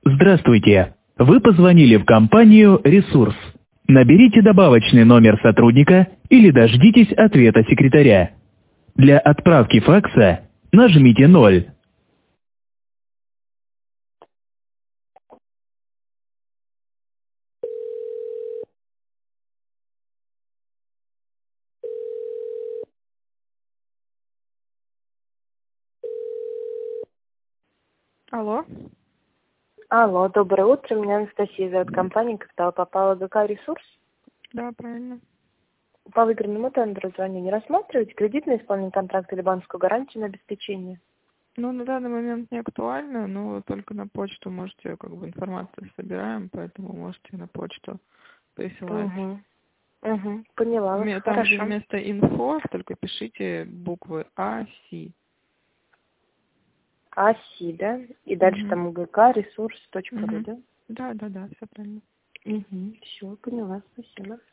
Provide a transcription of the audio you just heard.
Здравствуйте! Вы позвонили в компанию «Ресурс». Наберите добавочный номер сотрудника или дождитесь ответа секретаря. Для отправки факса нажмите 0. Алло. Алло, доброе утро. Меня Анастасия зовут, компания «Капитал». Попала ГК «Ресурс». Да, правильно. По выигранному тендеру звоню. Не рассматриваете кредитное исполнение контракта или банковскую гарантию на обеспечение? Ну, на данный момент не актуально, но только на почту можете, информацию собираем, поэтому можете на почту присылать. Угу. Поняла вас. Там, где Хорошо. вместо инфо, только пишите буквы А, Си. АСИ, да? И дальше Угу. там ГК «Ресурс.ру, Угу. да? Да, все правильно. Все, поняла. Спасибо.